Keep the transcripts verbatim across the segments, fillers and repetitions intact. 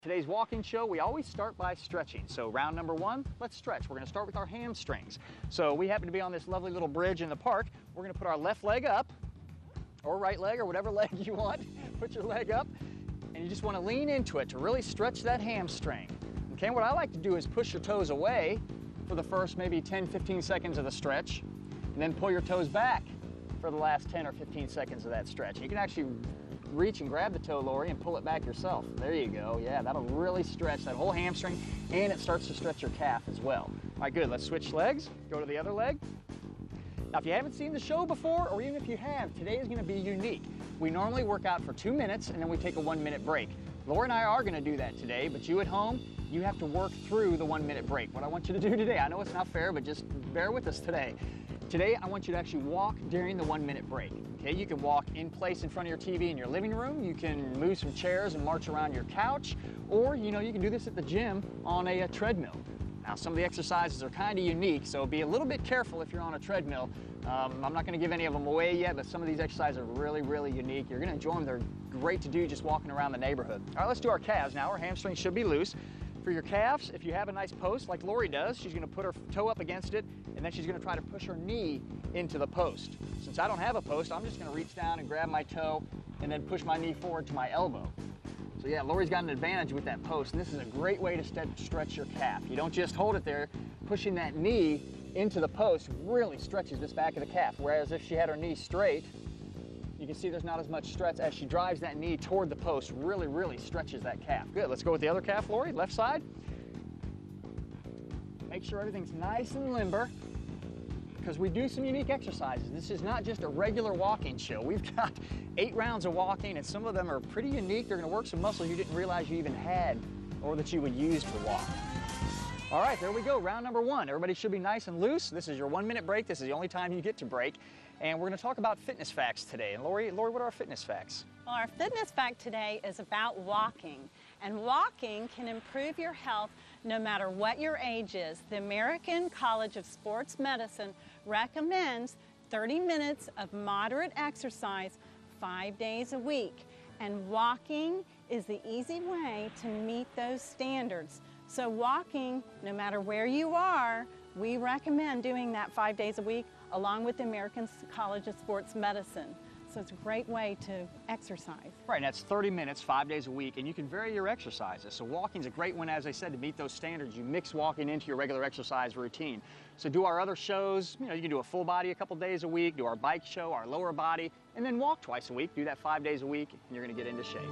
Today's walking show, we always start by stretching. So round number one, let's stretch. We're gonna start with our hamstrings. So we happen to be on this lovely little bridge in the park. We're gonna put our left leg up, or right leg, or whatever leg you want. Put your leg up, and you just wanna lean into it to really stretch that hamstring. Okay, what I like to do is push your toes away for the first maybe ten, fifteen seconds of the stretch, and then pull your toes back for the last ten or fifteen seconds of that stretch. You can actually reach and grab the toe, Lori, and pull it back yourself. There you go. Yeah, that'll really stretch that whole hamstring, and it starts to stretch your calf as well. All right, good. Let's switch legs. Go to the other leg. Now, if you haven't seen the show before, or even if you have, today is going to be unique. We normally work out for two minutes, and then we take a one-minute break. Lori and I are going to do that today, but you at home, you have to work through the one-minute break. What I want you to do today, I know it's not fair, but just bear with us today. Today, I want you to actually walk during the one-minute break. Okay, you can walk in place in front of your T V in your living room. You can move some chairs and march around your couch, or you know, you can do this at the gym on a, a treadmill. Now, some of the exercises are kind of unique, so be a little bit careful if you're on a treadmill. Um, I'm not going to give any of them away yet, but some of these exercises are really, really unique. You're going to enjoy them. They're great to do just walking around the neighborhood. All right, let's do our calves now. Our hamstrings should be loose. For your calves, if you have a nice post like Lori does, she's going to put her toe up against it, and then she's going to try to push her knee into the post. Since I don't have a post, I'm just going to reach down and grab my toe and then push my knee forward to my elbow. So yeah, Lori's got an advantage with that post, and this is a great way to st stretch your calf. You don't just hold it there. Pushing that knee into the post really stretches this back of the calf, whereas if she had her knee straight, you can see there's not as much stretch. As she drives that knee toward the post, really, really stretches that calf. Good, let's go with the other calf, Lori, left side. Make sure everything's nice and limber, because we do some unique exercises. This is not just a regular walking show. We've got eight rounds of walking, and some of them are pretty unique. They're gonna work some muscles you didn't realize you even had or that you would use to walk. All right, there we go, round number one. Everybody should be nice and loose. This is your one minute break. This is the only time you get to break. And we're gonna talk about fitness facts today. And Lori, Lori, what are our fitness facts? Well, our fitness fact today is about walking. And walking can improve your health no matter what your age is. The American College of Sports Medicine recommends thirty minutes of moderate exercise five days a week. And walking is the easy way to meet those standards. So walking, no matter where you are, we recommend doing that five days a week along with the American College of Sports Medicine. So it's a great way to exercise. Right, and that's thirty minutes, five days a week, and you can vary your exercises. So walking's a great one, as I said, to meet those standards. You mix walking into your regular exercise routine. So do our other shows, you know, you can do a full body a couple days a week, do our bike show, our lower body, and then walk twice a week. Do that five days a week, and you're gonna get into shape.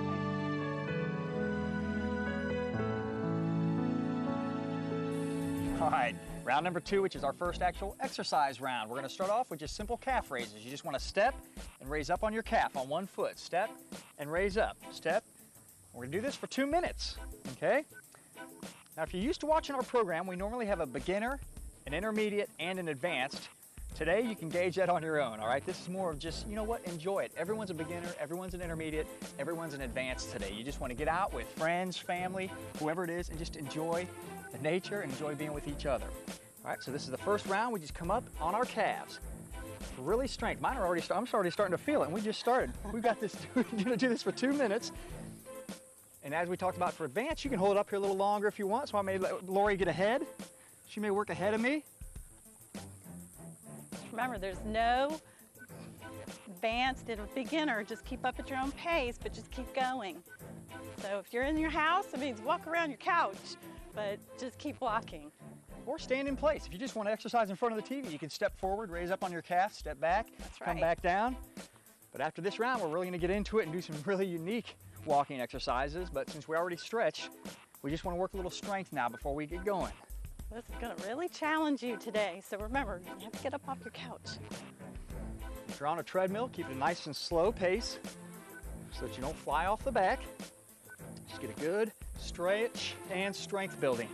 All right, round number two, which is our first actual exercise round. We're gonna start off with just simple calf raises. You just wanna step and raise up on your calf on one foot. Step and raise up, step. We're gonna do this for two minutes, okay? Now, if you're used to watching our program, we normally have a beginner, an intermediate, and an advanced. Today, you can gauge that on your own, all right? This is more of just, you know what, enjoy it. Everyone's a beginner, everyone's an intermediate, everyone's an advanced today. You just wanna get out with friends, family, whoever it is, and just enjoy the nature and enjoy being with each other. All right, so this is the first round. We just come up on our calves. Really strength. Mine are already, I'm already starting to feel it, and we just started. We've got this, we're gonna do this for two minutes. And as we talked about for advance, you can hold it up here a little longer if you want, so I may let Lori get ahead. She may work ahead of me. Remember, there's no advanced or beginner. Just keep up at your own pace, but just keep going. So if you're in your house, it means walk around your couch, but just keep walking. Or stand in place. If you just want to exercise in front of the T V, you can step forward, raise up on your calf, step back, That's right. Come back down. But after this round, we're really going to get into it and do some really unique walking exercises. But since we already stretched, we just want to work a little strength now before we get going. This is going to really challenge you today. So remember, you have to get up off your couch. If you're on a treadmill, keep it a nice and slow pace so that you don't fly off the back. Just get a good stretch and strength building.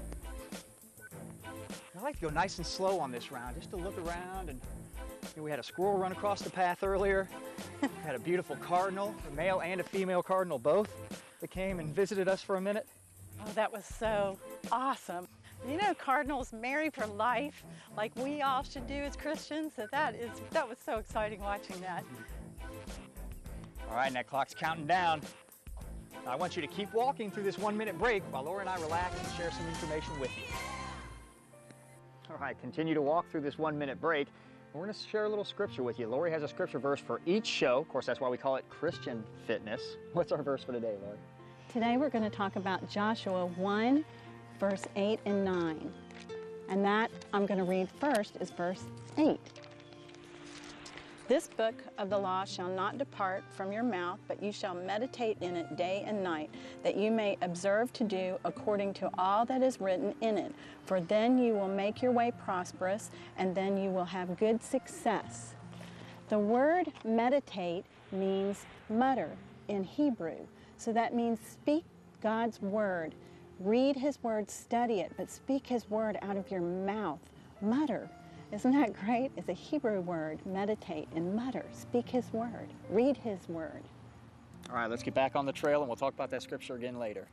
I like to go nice and slow on this round, just to look around. And you know, we had a squirrel run across the path earlier. We had a beautiful cardinal, a male and a female cardinal both, that came and visited us for a minute. Oh, that was so awesome. You know, cardinals marry for life, like we all should do as Christians. So that is, that was so exciting watching that. All right, and that clock's counting down. I want you to keep walking through this one minute break while Laura and I relax and share some information with you. All right, continue to walk through this one minute break. We're going to share a little scripture with you. Lori has a scripture verse for each show. Of course, that's why we call it Christian Fitness. What's our verse for today, Lori? Today we're going to talk about Joshua one, verse eight and nine. And that I'm going to read first is verse eight. This book of the law shall not depart from your mouth, but you shall meditate in it day and night, that you may observe to do according to all that is written in it. For then you will make your way prosperous, and then you will have good success. The word meditate means mutter in Hebrew. So that means speak God's word. Read His word, study it, but speak His word out of your mouth. Mutter. Isn't that great? It's a Hebrew word, meditate and mutter. Speak His word. Read His word. All right, let's get back on the trail and we'll talk about that scripture again later.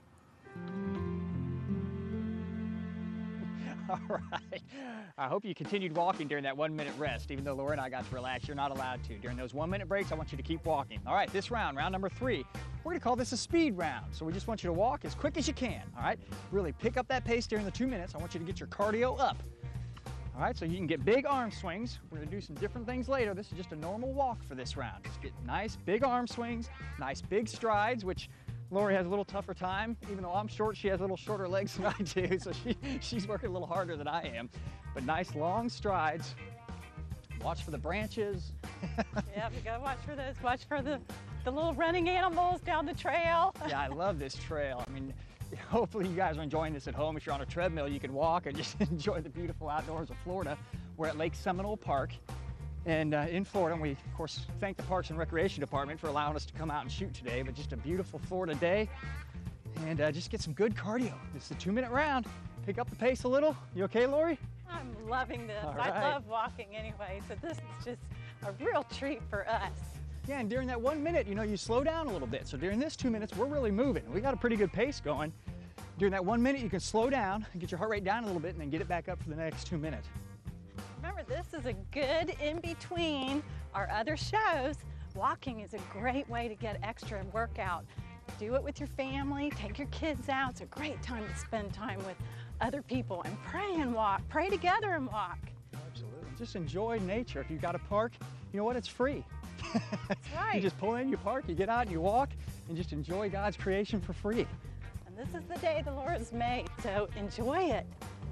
All right. I hope you continued walking during that one minute rest. Even though Laura and I got to relax, you're not allowed to. During those one minute breaks, I want you to keep walking. All right, this round, round number three, we're gonna call this a speed round. So we just want you to walk as quick as you can, all right? Really pick up that pace during the two minutes. I want you to get your cardio up. All right, so you can get big arm swings. We're gonna do some different things later. This is just a normal walk for this round. Just get nice big arm swings, nice big strides, which Lori has a little tougher time. Even though I'm short, she has a little shorter legs than I do, so she, she's working a little harder than I am. But nice long strides. Watch for the branches. Yeah, we gotta watch for those. Watch for the, the little running animals down the trail. Yeah, I love this trail. I mean, hopefully you guys are enjoying this at home. If you're on a treadmill, you can walk and just enjoy the beautiful outdoors of Florida. We're at Lake Seminole Park and uh, in Florida. And we, of course, thank the Parks and Recreation Department for allowing us to come out and shoot today. But just a beautiful Florida day and uh, just get some good cardio. This is a two minute round. Pick up the pace a little. You okay, Lori? I'm loving this. All I right. love walking anyway, so this is just a real treat for us. Yeah, and during that one minute, you know, you slow down a little bit. So during this two minutes, we're really moving. We got a pretty good pace going. During that one minute, you can slow down and get your heart rate down a little bit and then get it back up for the next two minutes. Remember, this is a good in between our other shows. Walking is a great way to get extra workout. Do it with your family, take your kids out. It's a great time to spend time with other people and pray and walk. Pray together and walk. Absolutely. Just enjoy nature. If you've got a park, you know what? It's free. That's right. You just pull in, you park, you get out and you walk and just enjoy God's creation for free. And this is the day the Lord has made, so enjoy it.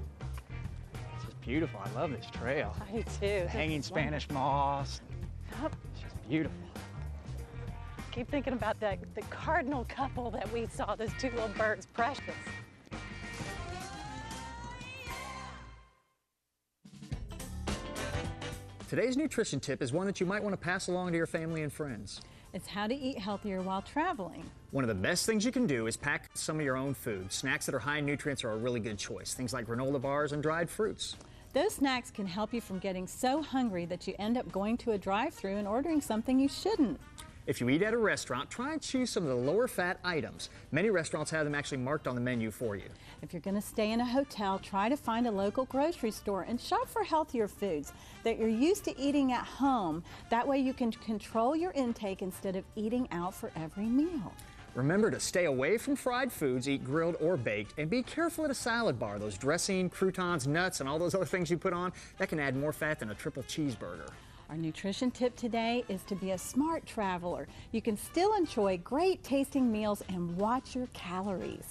It's just beautiful. I love this trail. I do too. This Hanging is Spanish moss. wonderful. It's just beautiful. Keep thinking about that, the cardinal couple that we saw, those two little birds, precious. Today's nutrition tip is one that you might want to pass along to your family and friends. It's how to eat healthier while traveling. One of the best things you can do is pack some of your own food. Snacks that are high in nutrients are a really good choice. Things like granola bars and dried fruits. Those snacks can help you from getting so hungry that you end up going to a drive-thru and ordering something you shouldn't. If you eat at a restaurant, try and choose some of the lower fat items. Many restaurants have them actually marked on the menu for you. If you're going to stay in a hotel, try to find a local grocery store and shop for healthier foods that you're used to eating at home. That way you can control your intake instead of eating out for every meal. Remember to stay away from fried foods, eat grilled or baked, and be careful at a salad bar. Those dressing, croutons, nuts, and all those other things you put on, that can add more fat than a triple cheeseburger. Our nutrition tip today is to be a smart traveler. You can still enjoy great tasting meals and watch your calories.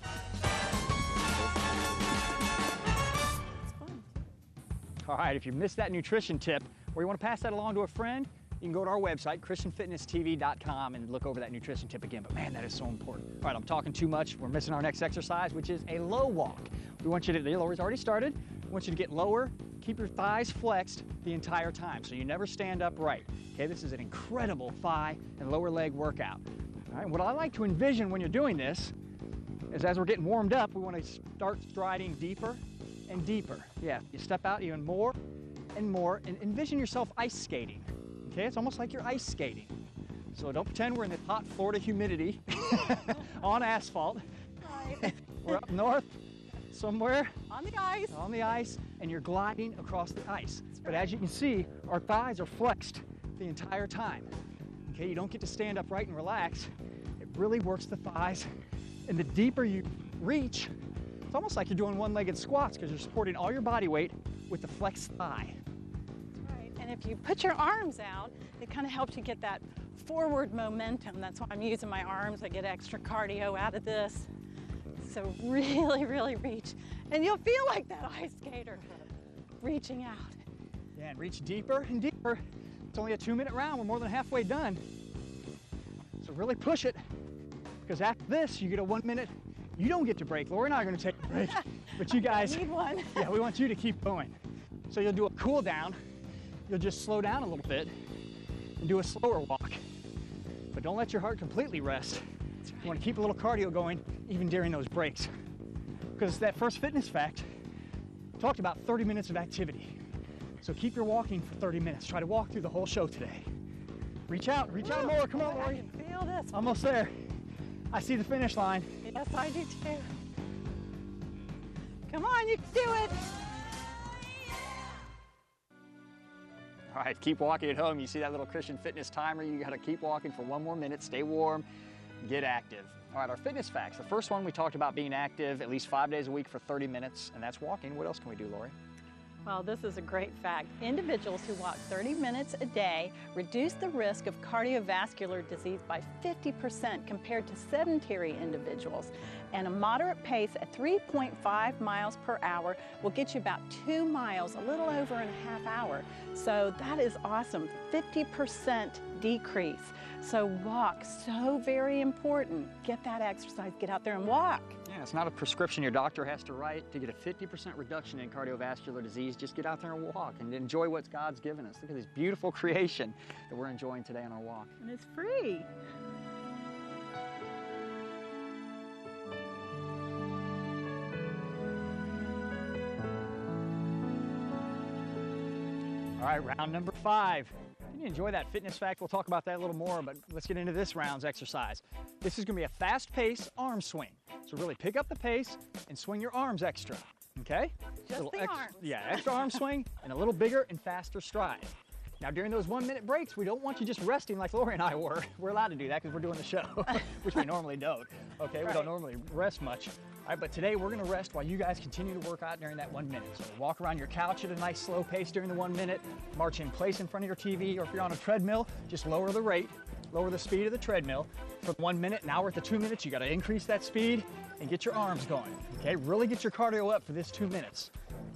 All right, if you missed that nutrition tip or you want to pass that along to a friend, you can go to our website, Christian Fitness T V dot com, and look over that nutrition tip again. But man, that is so important. All right, I'm talking too much. We're missing our next exercise, which is a low walk. We want you to, the lower's already started. We want you to get lower, keep your thighs flexed the entire time so you never stand upright. Okay, this is an incredible thigh and lower leg workout. All right, what I like to envision when you're doing this is as we're getting warmed up, we want to start striding deeper and deeper. Yeah, you step out even more and more and envision yourself ice skating. Okay, it's almost like you're ice skating. So don't pretend we're in the hot Florida humidity on asphalt. Right. We're up north somewhere On the ice. on the ice and you're gliding across the ice. But as you can see, our thighs are flexed the entire time. Okay, you don't get to stand upright and relax. It really works the thighs. And the deeper you reach, it's almost like you're doing one-legged squats because you're supporting all your body weight with the flexed thigh. Right, and if you put your arms out, it kind of helps you get that forward momentum. That's why I'm using my arms. I get extra cardio out of this. So really, really reach. And you'll feel like that ice skater reaching out. Yeah, and reach deeper and deeper. It's only a two-minute round. We're more than halfway done. So really push it, because after this, you get a one-minute. You don't get to break. Lori and I are going to take a break, but you guys, I need one. Yeah, we want you to keep going. So you'll do a cool down. You'll just slow down a little bit and do a slower walk. But don't let your heart completely rest. You want to keep a little cardio going even during those breaks. Because that first fitness fact talked about thirty minutes of activity. So keep your walking for thirty minutes. Try to walk through the whole show today. Reach out, reach out more. Come on, Lori. I can feel this. Almost there. I see the finish line. Yes, I do too. Come on, you can do it. All right, keep walking at home. You see that little Christian Fitness timer? You got to keep walking for one more minute. Stay warm, get active. All right, our fitness facts. The first one, we talked about being active at least five days a week for thirty minutes, and that's walking. What else can we do, Lori? Well, this is a great fact. Individuals who walk thirty minutes a day reduce the risk of cardiovascular disease by fifty percent compared to sedentary individuals. And a moderate pace at three point five miles per hour will get you about two miles, a little over in a half hour. So that is awesome, fifty percent decrease. So walk, so very important. Get that exercise, get out there and walk. Yeah, it's not a prescription your doctor has to write to get a fifty percent reduction in cardiovascular disease. Just get out there and walk and enjoy what God's given us. Look at this beautiful creation that we're enjoying today on our walk. And it's free. All right, round number five. Can you enjoy that fitness fact? We'll talk about that a little more, but let's get into this round's exercise. This is gonna be a fast-paced arm swing. So really pick up the pace and swing your arms extra, okay? Just little the ex arms. Yeah, extra arm swing and a little bigger and faster stride. Now during those one minute breaks, we don't want you just resting like Lori and I were. We're allowed to do that because we're doing the show, which we normally don't, okay? We Right. don't normally rest much. All right, but today we're gonna rest while you guys continue to work out during that one minute. So walk around your couch at a nice slow pace during the one minute, march in place in front of your T V, or if you're on a treadmill, just lower the rate, lower the speed of the treadmill for one minute. Now we're at the two minutes, you gotta increase that speed and get your arms going, okay? Really get your cardio up for this two minutes.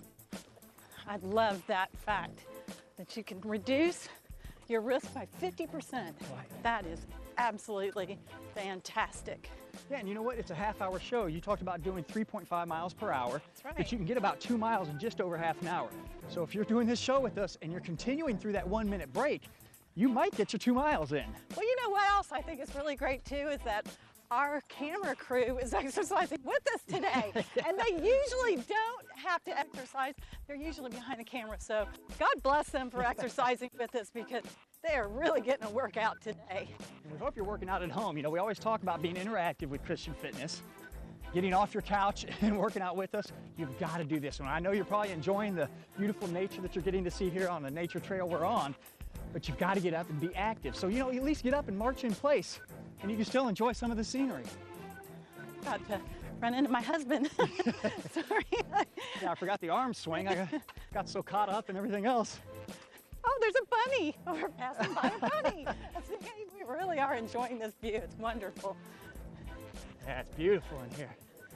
I love that fact, that you can reduce your risk by fifty percent. Right. That is absolutely fantastic. Yeah, and you know what? It's a half hour show. You talked about doing three point five miles per hour. That's right. But you can get about two miles in just over half an hour. So if you're doing this show with us and you're continuing through that one minute break, you might get your two miles in. Well, you know what else I think is really great too is that our camera crew is exercising with us today. And they usually don't have to exercise. They're usually behind the camera. So God bless them for exercising with us, because they are really getting a workout today. And we hope you're working out at home. You know, we always talk about being interactive with Christian Fitness. Getting off your couch and working out with us, you've got to do this one. I know you're probably enjoying the beautiful nature that you're getting to see here on the nature trail we're on, but you've got to get up and be active. So, you know, at least get up and march in place, and you can still enjoy some of the scenery. Got to run into my husband. Sorry. Yeah, I forgot the arm swing. I got, got so caught up in everything else. Oh, there's a bunny. Oh, we're passing by a bunny. See, we really are enjoying this view. It's wonderful. Yeah, it's beautiful in here.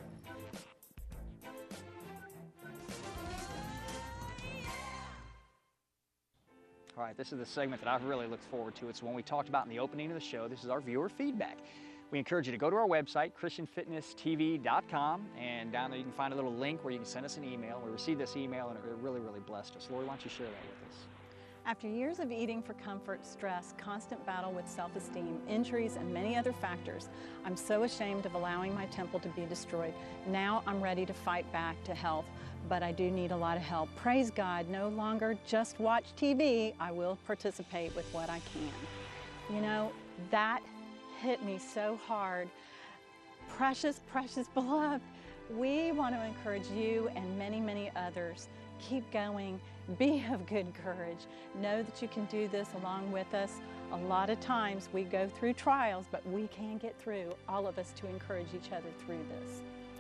All right, this is the segment that I've really looked forward to. It's the one we talked about in the opening of the show. This is our viewer feedback. We encourage you to go to our website, Christian Fitness T V dot com, and down there you can find a little link where you can send us an email. We received this email and it really, really blessed us. Lori, why don't you share that with us? After years of eating for comfort, stress, constant battle with self-esteem, injuries, and many other factors, I'm so ashamed of allowing my temple to be destroyed. Now I'm ready to fight back to health, but I do need a lot of help. Praise God, no longer just watch T V. I will participate with what I can. You know, that hit me so hard. Precious, precious beloved, we want to encourage you and many, many others. Keep going. Be of good courage. Know that you can do this along with us. A lot of times we go through trials, but we can get through, all of us, to encourage each other through this.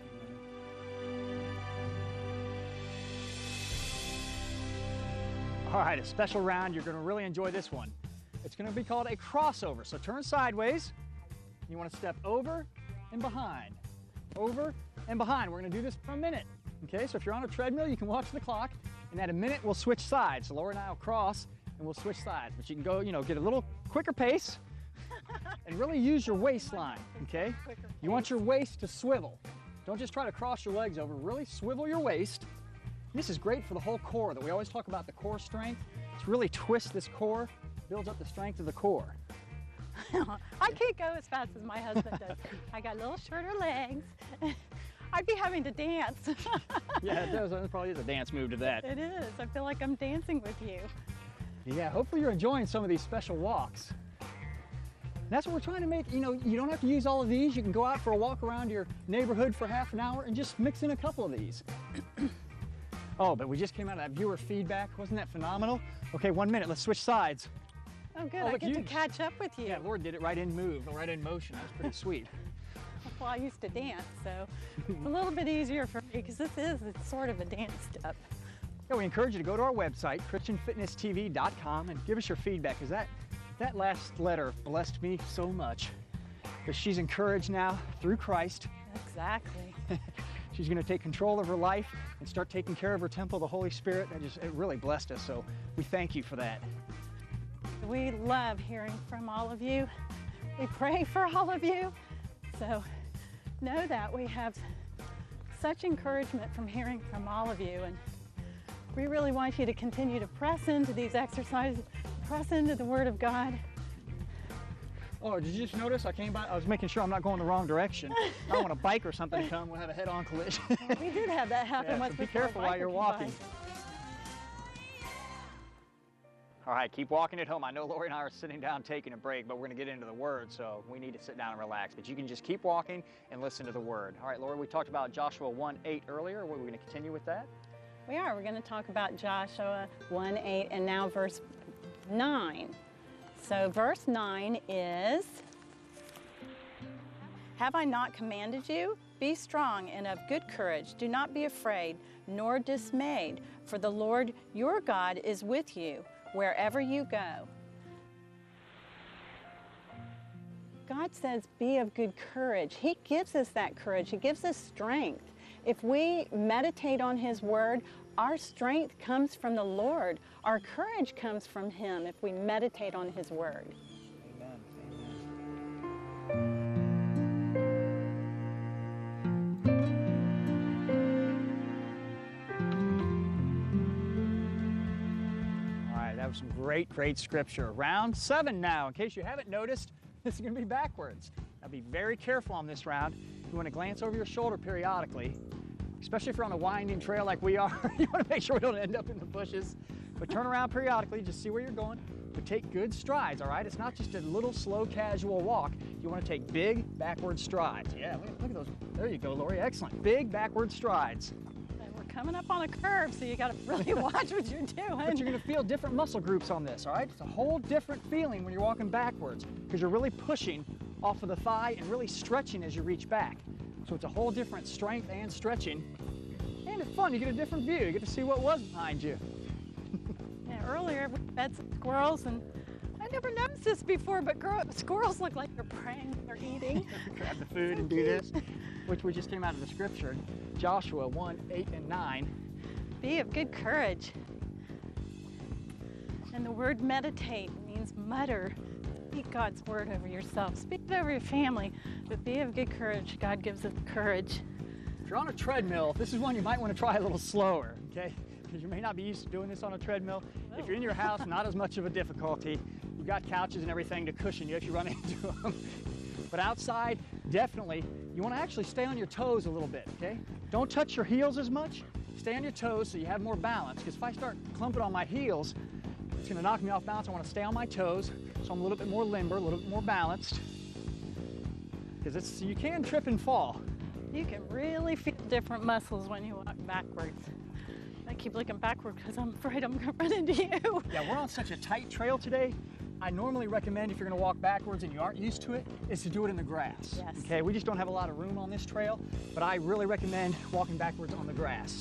All right, a special round. You're going to really enjoy this one. It's going to be called a crossover. So turn sideways. You want to step over and behind, over and behind. We're going to do this for a minute. Okay, so if you're on a treadmill, you can watch the clock, and at a minute we'll switch sides. So Lori and I will cross and we'll switch sides. But you can go, you know, get a little quicker pace and really use your waistline. Okay, you want your waist to swivel. Don't just try to cross your legs over. Really swivel your waist. This is great for the whole core. That we always talk about the core strength. It's really twist this core, builds up the strength of the core. I can't go as fast as my husband does. I got little shorter legs. I'd be having to dance. Yeah, it does. There probably is a dance move to that. It is. I feel like I'm dancing with you. Yeah, hopefully you're enjoying some of these special walks. That's what we're trying to make. You know, you don't have to use all of these. You can go out for a walk around your neighborhood for half an hour and just mix in a couple of these. Oh, but we just came out of that viewer feedback. Wasn't that phenomenal? Okay, one minute. Let's switch sides. Oh, good. Oh, I look, get you- to catch up with you. Yeah, Lord did it right in move, right in motion. That was pretty sweet. Well, I used to dance, so it's a little bit easier for me because this is it's sort of a dance step. Yeah, we encourage you to go to our website, Christian Fitness T V dot com, and give us your feedback, because that, that last letter blessed me so much. Because she's encouraged now through Christ. Exactly. She's going to take control of her life and start taking care of her temple, the Holy Spirit. That just, it really blessed us, so we thank you for that. We love hearing from all of you. We pray for all of you. So know that we have such encouragement from hearing from all of you. And we really want you to continue to press into these exercises, press into the Word of God. Oh, did you just notice I came by? I was making sure I'm not going the wrong direction. I don't want a bike or something to come. We'll have a head-on collision. We did have that happen Yeah, once so be before a careful while biker you're came walking. by. All right, keep walking at home. I know Lori and I are sitting down taking a break, but we're going to get into the Word, so we need to sit down and relax. But you can just keep walking and listen to the Word. All right, Lori, we talked about Joshua one eight earlier. We're going to continue with that. We are. We're going to talk about Joshua one eight and now verse nine. So verse nine is, "Have I not commanded you? Be strong and of good courage. Do not be afraid nor dismayed, for the Lord your God is with you wherever you go." God says, be of good courage. He gives us that courage. He gives us strength. If we meditate on His Word, our strength comes from the Lord. Our courage comes from Him if we meditate on His Word. All right, that was some great, great scripture. Round seven now. In case you haven't noticed, this is going to be backwards. Now be very careful on this round. You want to glance over your shoulder periodically, especially if you're on a winding trail like we are. You want to make sure we don't end up in the bushes. But turn around periodically, just see where you're going. But take good strides, all right? It's not just a little slow, casual walk. You want to take big backward strides. Yeah, look, look at those. There you go, Lori. Excellent. Big backward strides. And we're coming up on a curve, so you got to really watch what you're doing. But you're going to feel different muscle groups on this, all right? It's a whole different feeling when you're walking backwards because you're really pushing off of the thigh and really stretching as you reach back. So it's a whole different strength and stretching. And it's fun. You get a different view. You get to see what was behind you. Yeah, earlier we fed some squirrels, and I never noticed this before, but girl, squirrels look like they're praying, they're eating. Grab the food and do this, which we just came out of the scripture. Joshua one, eight, and nine. Be of good courage. And the word meditate means mutter. Speak God's word over yourself. Speak it over your family. But be of good courage. God gives us courage. If you're on a treadmill, this is one you might want to try a little slower, okay? Because you may not be used to doing this on a treadmill. If you're in your house, not as much of a difficulty. You've got couches and everything to cushion you if you run into them. But outside, definitely, you want to actually stay on your toes a little bit, okay? Don't touch your heels as much. Stay on your toes so you have more balance. Because if I start clumping on my heels, it's going to knock me off balance. I want to stay on my toes so I'm a little bit more limber, a little bit more balanced. Because it's you can trip and fall. You can really feel different muscles when you walk backwards. I keep looking backward because I'm afraid I'm going to run into you. Yeah, we're on such a tight trail today. I normally recommend, if you're going to walk backwards and you aren't used to it, is to do it in the grass. Yes. Okay, we just don't have a lot of room on this trail, but I really recommend walking backwards on the grass.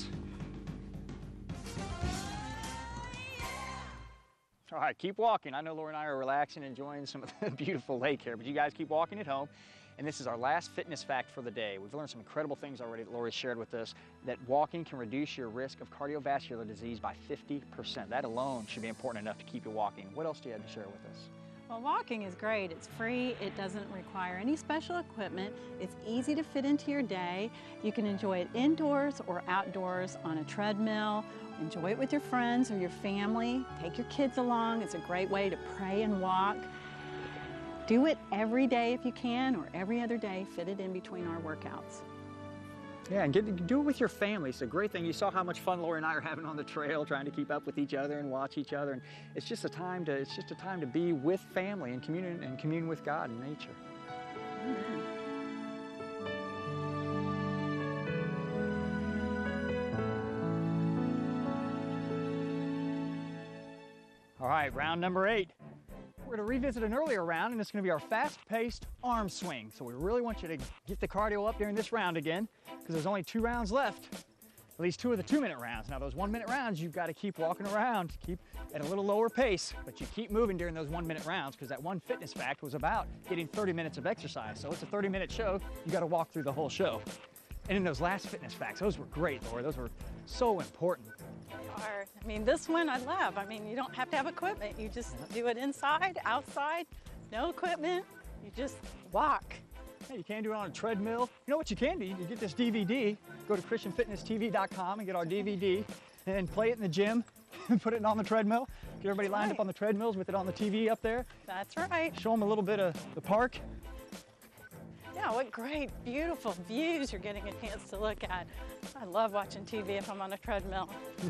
All right, keep walking. I know Lori and I are relaxing and enjoying some of the beautiful lake here, but you guys keep walking at home. And this is our last fitness fact for the day. We've learned some incredible things already that Lori shared with us, that walking can reduce your risk of cardiovascular disease by fifty percent. That alone should be important enough to keep you walking. What else do you have to share with us? Well, walking is great. It's free. It doesn't require any special equipment. It's easy to fit into your day. You can enjoy it indoors or outdoors on a treadmill. Enjoy it with your friends or your family. Take your kids along. It's a great way to pray and walk. Do it every day if you can, or every other day. Fit it in between our workouts. Yeah, and get, do it with your family. It's a great thing. You saw how much fun Lori and I are having on the trail, trying to keep up with each other and watch each other. And it's just a time to it's just a time to be with family and commune and commune with God and nature. Amen. All right, round number eight. We're going to revisit an earlier round, and it's going to be our fast-paced arm swing. So we really want you to get the cardio up during this round again, because there's only two rounds left, at least two of the two-minute rounds. Now, those one-minute rounds, you've got to keep walking around, keep at a little lower pace, but you keep moving during those one-minute rounds, because that one fitness fact was about getting thirty minutes of exercise. So it's a thirty-minute show. You got to walk through the whole show. And in those last fitness facts, those were great, Lori. Those were so important. Are. I mean, this one I love. I mean, you don't have to have equipment. You just do it inside, outside, no equipment. You just walk. Hey, you can do it on a treadmill. You know what you can do? You can get this D V D, go to Christian Fitness T V dot com and get our D V D and play it in the gym and put it on the treadmill. Get everybody lined right. up on the treadmills with it on the T V up there. That's right. Show them a little bit of the park. Yeah, what great, beautiful views you're getting a chance to look at. I love watching T V if I'm on a treadmill.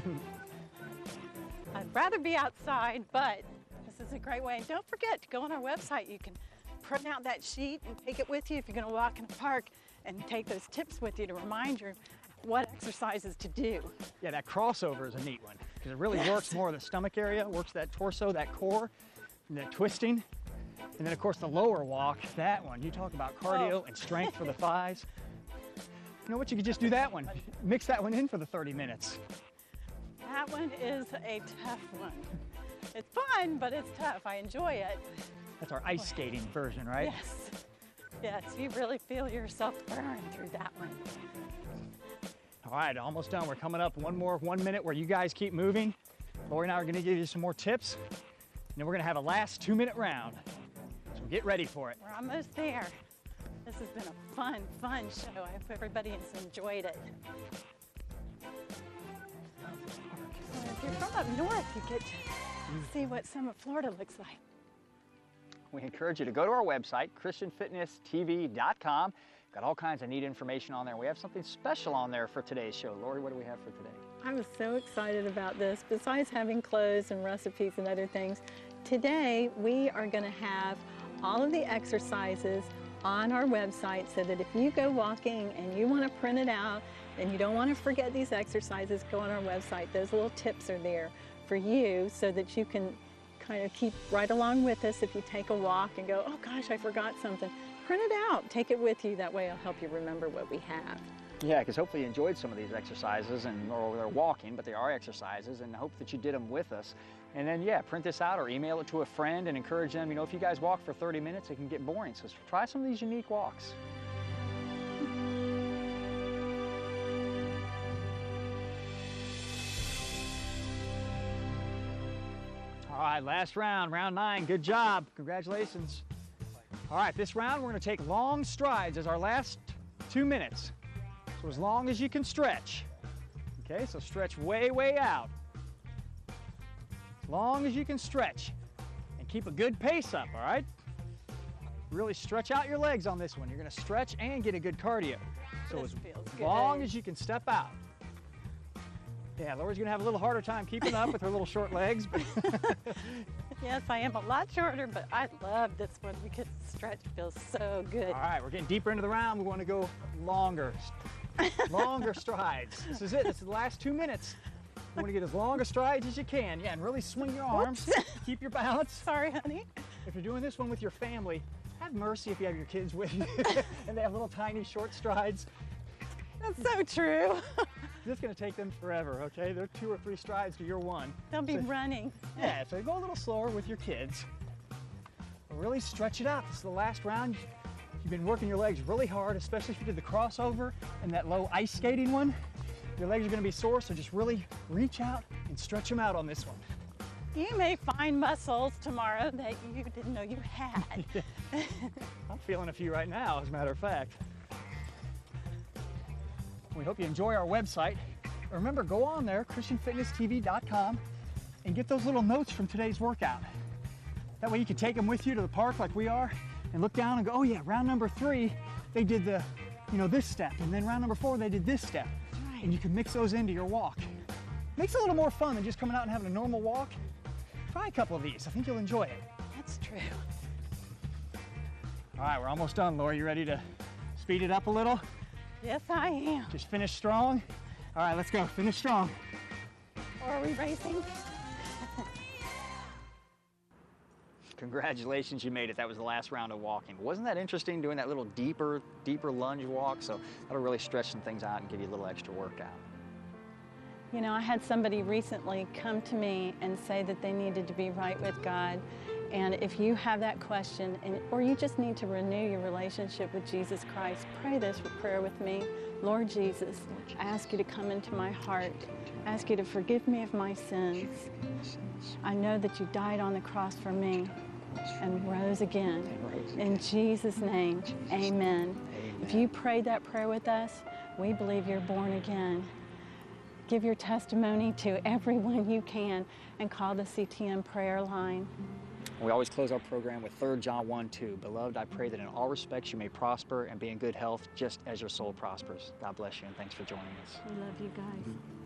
I'd rather be outside, but this is a great way. And don't forget to go on our website. You can print out that sheet and take it with you if you're going to walk in the park, and take those tips with you to remind you what exercises to do. Yeah, that crossover is a neat one, because it really Yes. works more of the stomach area, works that torso, that core, and that twisting. And then, of course, the lower walk, that one. You talk about cardio Oh. and strength for the thighs. You know what? You could just do that one. Mix that one in for the thirty minutes. That one is a tough one. It's fun, but it's tough. I enjoy it. That's our ice skating version, right? Yes. Yes, you really feel yourself burn through that one. All right, almost done. We're coming up one more one minute where you guys keep moving. Lori and I are going to give you some more tips, and then we're going to have a last two-minute round. So get ready for it. We're almost there. This has been a fun, fun show. I hope everybody has enjoyed it. So if you're from up north, you get to see what some of Florida looks like. We encourage you to go to our website, Christian Fitness T V dot com. Got all kinds of neat information on there. We have something special on there for today's show. Lori, what do we have for today? I was so excited about this. Besides having clothes and recipes and other things, today we are going to have all of the exercises on our website, so that if you go walking and you want to print it out and you don't want to forget these exercises, go on our website. Those little tips are there for you, so that you can kind of keep right along with us if you take a walk and go, oh gosh, I forgot something. Print it out, take it with you. That way it'll help you remember what we have. Yeah, because hopefully you enjoyed some of these exercises, and or they're walking, but they are exercises, and I hope that you did them with us. And then, yeah, print this out or email it to a friend and encourage them. You know, if you guys walk for thirty minutes, it can get boring. So try some of these unique walks. All right, last round, round nine. Good job. Congratulations. All right, this round we're going to take long strides as our last two minutes. So as long as you can stretch. Okay, so stretch way, way out. As long as you can stretch. And keep a good pace up, all right? Really stretch out your legs on this one. You're going to stretch and get a good cardio. So This as feels long good. as you can step out. Yeah, Lori's going to have a little harder time keeping up with her little short legs. But Yes, I am a lot shorter, but I love this one because the stretch feels so good. all right, we're getting deeper into the round. We want to go longer, longer strides. This is it. This is the last two minutes. You want to get as long a strides as you can. Yeah, and really swing your arms. Keep your balance. Sorry, honey. If you're doing this one with your family, have mercy if you have your kids with you and they have little tiny short strides. That's so true. This is going to take them forever, okay? They're two or three strides to your one. They'll be so, running. Yeah, so go a little slower with your kids. But really stretch it out. This is the last round. You've been working your legs really hard, especially if you did the crossover and that low ice skating one. Your legs are going to be sore, so just really reach out and stretch them out on this one. You may find muscles tomorrow that you didn't know you had. I'm feeling a few right now, as a matter of fact. We hope you enjoy our website. Remember, go on there, Christian Fitness T V dot com, and get those little notes from today's workout. That way you can take them with you to the park like we are and look down and go, oh yeah, round number three, they did the, you know, this step. And then round number four, they did this step. Right. And you can mix those into your walk. Makes it a little more fun than just coming out and having a normal walk. Try a couple of these. I think you'll enjoy it. That's true. All right, we're almost done, Laura. You ready to speed it up a little? Yes, I am. Just finish strong. All right, let's go. Finish strong. Or are we racing? Congratulations, you made it. That was the last round of walking. Wasn't that interesting doing that little deeper, deeper lunge walk? So that'll really stretch some things out and give you a little extra workout. You know, I had somebody recently come to me and say that they needed to be right with God. And if you have that question, and, or you just need to renew your relationship with Jesus Christ, pray this prayer with me. Lord Jesus, I ask you to come into my heart. I ask you to forgive me of my sins. I know that you died on the cross for me and rose again. In Jesus' name, amen. If you prayed that prayer with us, we believe you're born again. Give your testimony to everyone you can and call the C T M prayer line. We always close our program with Third John one two. Beloved, I pray that in all respects you may prosper and be in good health just as your soul prospers. God bless you and thanks for joining us. We love you guys.